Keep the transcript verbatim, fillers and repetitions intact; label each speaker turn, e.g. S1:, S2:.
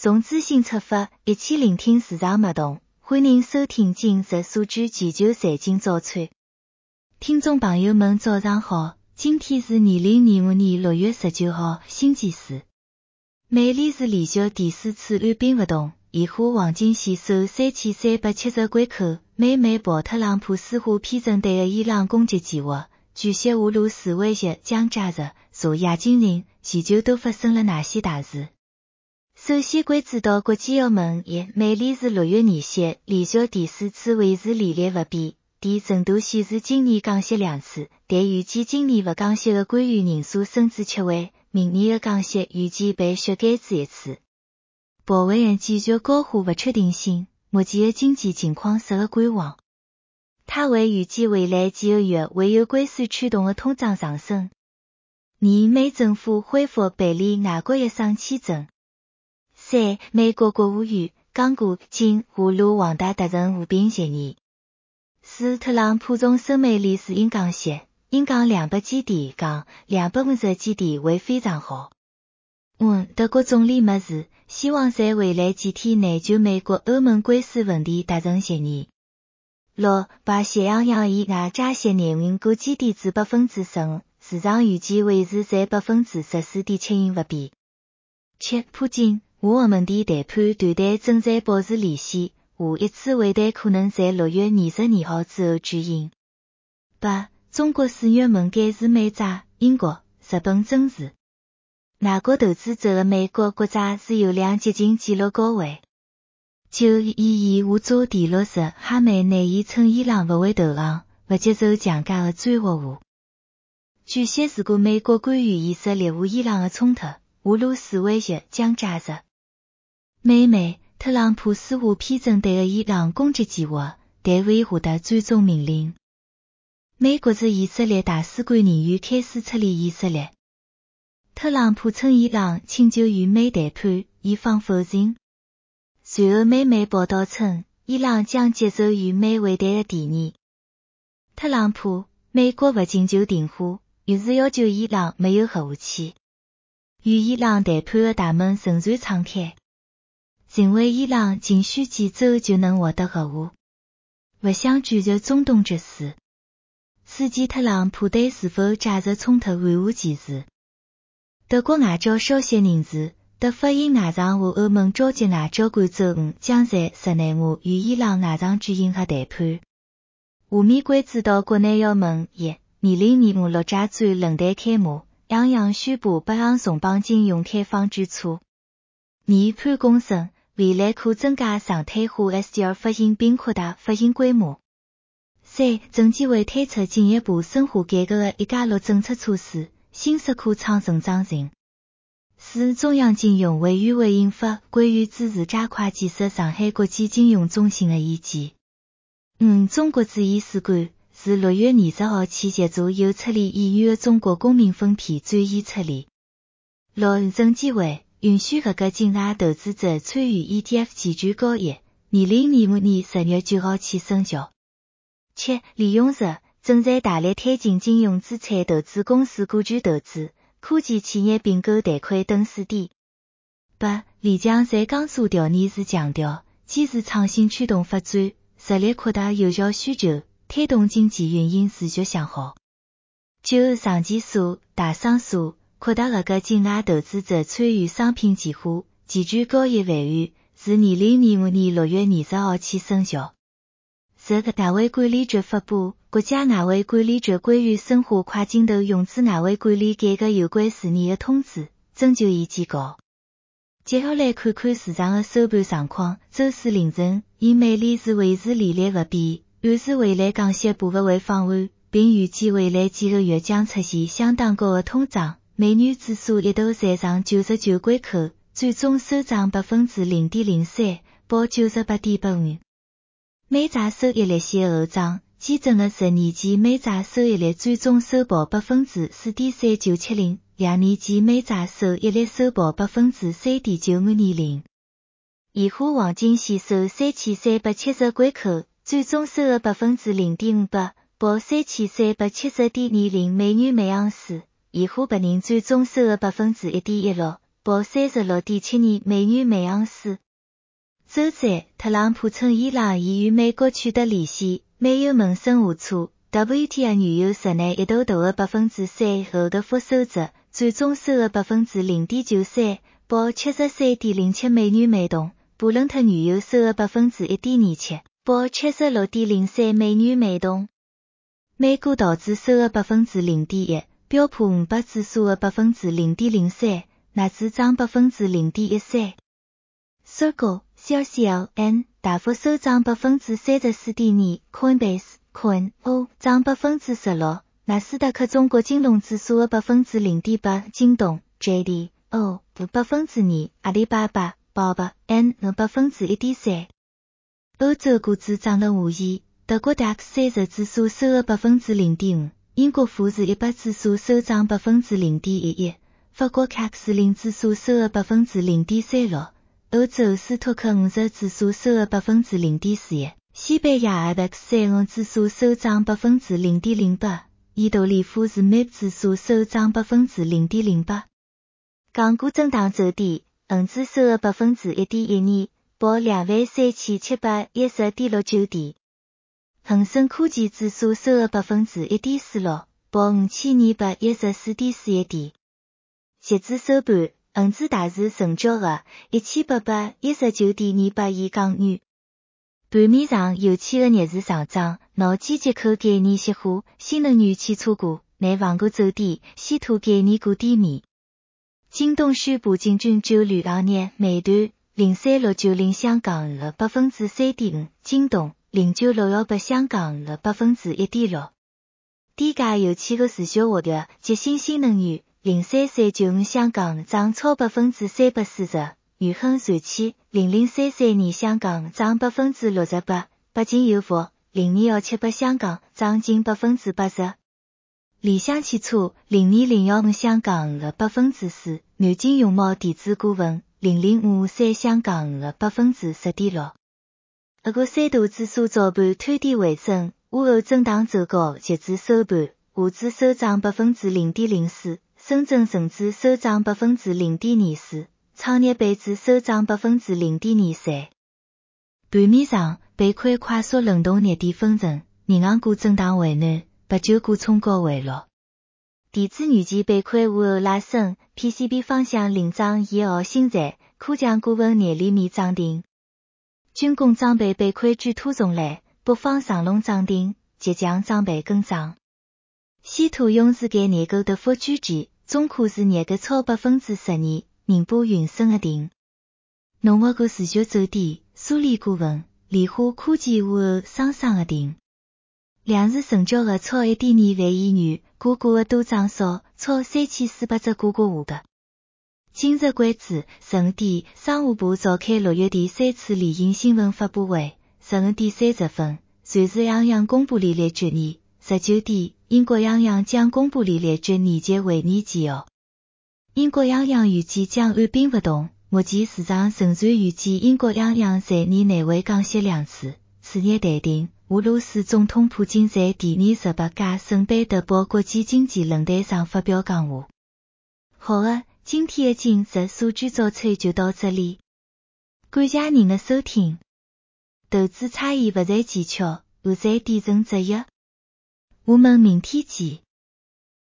S1: 从资讯出发，一起聆听市场脉动。欢迎收听今日数据全球财经早餐。听众朋友们早上好，今天是二零二五年六月十九号，星期四。美联储连续第四次按兵不动，现货黄金线收三千三百七十关口。美媒报特朗普私下批准对的伊朗攻击计划，据悉俄罗斯威胁将炸日。昨夜今日，全球都发生了哪些大事？首先关注到国际澳门一，美联储六月议息连续第四次维持利率不变，低程度显示今年降息两次，但预计今年不降息的官员人数升至七位，明年的降息预计被削减至一次。鲍威尔继续高呼不确定性，目前的经济情况适合观望。他为预计未来几个月会有关税驱动的通胀上升。二，美政府恢复办理外国医生签证。三，美国国务院刚过经俄罗旺达达成和平协议。四，特朗普从收美联储应降息，应降两百基点，降两百五十基点会非常好。五，德国总理默示希望在未来几天内就美国欧盟关税问题达成协议。六，把咸阳洋以外加息年龄估计低至百分之十五，市场预计维持在百分之十四点七五不变。七，普京俄俄问题谈判团队正在保持联系，下一次会谈可能在六月二十二号之后举行。八，中国四月份监视美债，英国、日本增持。外国投资者的美国国债持有量接近纪录高位。九，伊伊乌早第六日，哈梅内伊称伊朗不会投降，不接受强加的追活话。据悉，如果美国干预以色列和伊朗的冲突，俄罗斯威胁将炸日。美媒特朗普私下批准对的伊朗攻击计划，但未下达最终命令。美国驻以色列大使馆人员开始撤离以色列。特朗普称伊朗请求与美谈判，伊方否认。随后美媒报道称，伊朗将接受与美会谈的提议。特朗普，美国不仅就停火，于是要求伊朗没有核武器。与伊朗谈判的大门仍然敞开。认为伊朗仅需几周就能获得核武，不想卷入中东局势。此前特朗普对是否炸日冲突含糊其辞。德国外交消息人士，德法英外长和欧盟召集外交官周五将在日内瓦与伊朗外长举行核谈判。下面关注到国内要闻一，二零二五陆家嘴论坛开幕，央行宣布北向重磅金融开放举措。二，潘功胜未来可增加常态化 S D R 发行并扩大发行规模。三，证监会推出进一步深化改革的一加六政策措施，新式可创成长性。四，中央金融委员会印发关于支持加快建设上海国际金融中心的意见。五，中国驻伊使馆自六月二十号起协助有出理意愿的中国公民分批转移出理。六，证监会允许合格境外投资者参与 E T F 期权交易，二零二五年十月九号起生效。七，利用日正在大力推进金融资产投资公司股权投资、科技企业并购贷款等试点。八，李强在江苏调研时强调，坚持创新驱动发展，实力扩大有效需求，推动经济运行持续向好。九，上交所、大商所扩大合格境外投资者参与商品期货、期权交易范围，自二零二五年六月二十号起生效。十，外汇管理局发布国家外汇管理局关于深化跨境头融资外汇管理改革有关事宜的通知，征求意见稿。接下来看看市场的收盘状况。周四凌晨，以美联储维持利率不变，暗示未来降息步伐会放缓，并预计未来几个月将出现相当高的通胀。美元指数一度站上九十九关口，最终收涨百分之零点零三，报九十八点八五。美债收益率线后涨，基准的十年期美债收益率最终收报百分之四点三九七零，两年期美债收益率收报百分之三点九五二零。现货黄金线收三千三百七十关口，最终收了百分之零点五八，报三千三百七十点二零美元每盎司。现货白银最终收了百分之一点一六， 报三十六点七二美元每盎司。周三，特朗普称伊朗已与美国取得联系，没有萌生误差。W T I 原油十内一度大额百分之三后的幅收窄，最终收额百分之零点九三，报七十三点零七美元每桶。布伦特原油收额百分之一点二七，报七十六点零三美元每桶。美股道指收额百分之零点一，标普五百指数额百分之零点零三，纳指涨百分之零点一三。Circle、C R C L N 大幅收涨百分之三十四点二 ，Coinbase、Coin、O 涨百分之十六，纳斯达克中国金融指数额百分之零点八，京东、J D、O 百分之二，阿里巴巴、宝巴、N 百分之一点三。欧洲股指涨了五亿，德国 D A X 三十指数收额百分之零点五，英国富时一百指数收涨百分之零点一一，法国 C A C 零指数收额百分之零点三六，欧洲斯托克五十指数收额百分之零点四一，西班牙 I B E X 三十指数收涨百分之零点零八，意大利富时 M I P 指数收涨百分之零点零八。港股震荡走低，恒指收额百分之一点一二，报两万三千七百一十点六九点。恒生科技指数收额百分之一点四六，报五千二百一十四点四一点。截至收盘，恒指大市成交额一千八百一十九点二八亿港元。盘面上油气的逆势上涨，脑机接口概念细化，新能源汽车股、内房股走低，稀土概念股低迷。京东宣布进军酒旅行业，美团零三六九零香港额百分之三点五，京东零九六幺八香港额百分之一点六。低价油气的持续下跌，捷星新能源零三三九五香港涨超百分之三百四十，裕亨燃气零零三三二香港涨百分之六十八，北京油服零二幺七八香港涨近百分之八十。理想汽车零二零幺五香港额百分之四，南京永茂电子股份零零五五三香港额百分之十点六。俄国三大指数早盘推低回升，午后震荡走高，截至收盘，沪指收涨百分之零点零四，深圳成指收涨百分之零点二四，创业板指收涨百分之零点二三。盘面上，被亏快速轮动热点分层，银行股震荡回暖，白酒股冲高回落。电子元件被亏午后拉升 ，P C B 方向领涨一号新材，科强股份廿里面涨停。军工装备被亏巨突重来，北方长龙涨停，浙江装备跟涨。稀土永资概念股的幅居前，中科是热个超百分之十二，宁波云升个停。农物股持续走低，苏联股份、莲花科技午后双双个停。两市成交额超一点二万亿元，股价个多涨少，超三千四百只股价下个。今日关注十五点，商务部召开六月第三次例行新闻发布会。十五点三十分，瑞士央行公布利率决议。十九点，英国央行将公布利率决议及会议纪要。英国央行预计将按兵不动，目前市场仍然预计英国央行在年内会降息两次。次日待定，俄罗斯总统普京在第二十八届圣彼得堡国际经济论坛上发表讲话。好的，今天的今日数据早餐就到这里，感谢您的收听。投资差异不在技巧，而在点成择一。我们明天见。